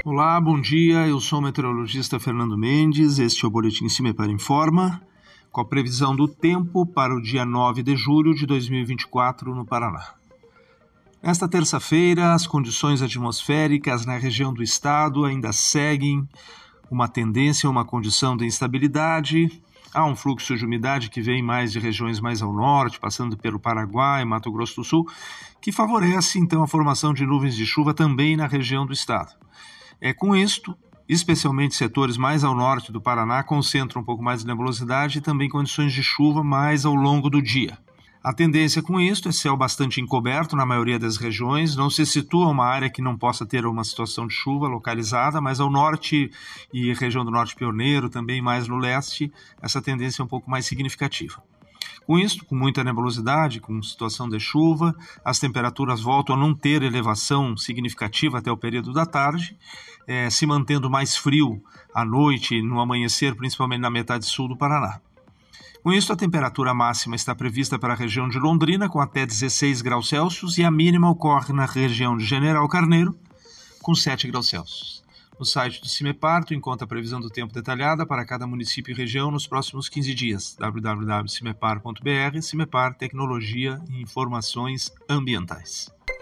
Olá, bom dia. Eu sou o meteorologista Fernando Mendes. Este é o Boletim CIMEPAR Informa, com a previsão do tempo para o dia 9 de julho de 2024 no Paraná. Nesta terça-feira, as condições atmosféricas na região do estado ainda seguem uma tendência, uma condição de instabilidade. Há um fluxo de umidade que vem mais de regiões mais ao norte, passando pelo Paraguai e Mato Grosso do Sul, que favorece então a formação de nuvens de chuva também na região do estado. Com isto, especialmente setores mais ao norte do Paraná concentram um pouco mais de nebulosidade e também condições de chuva mais ao longo do dia. A tendência com isto é céu bastante encoberto na maioria das regiões, não se situa uma área que não possa ter uma situação de chuva localizada, mas ao norte e região do norte pioneiro, também mais no leste, essa tendência é um pouco mais significativa. Com isso, com muita nebulosidade, com situação de chuva, as temperaturas voltam a não ter elevação significativa até o período da tarde, se mantendo mais frio à noite, no amanhecer, principalmente na metade sul do Paraná. Com isso, a temperatura máxima está prevista para a região de Londrina, com até 16 graus Celsius, e a mínima ocorre na região de General Carneiro, com 7 graus Celsius. No site do CIMEPAR, tu encontra a previsão do tempo detalhada para cada município e região nos próximos 15 dias. www.cimepar.br, CIMEPAR, Tecnologia e Informações Ambientais.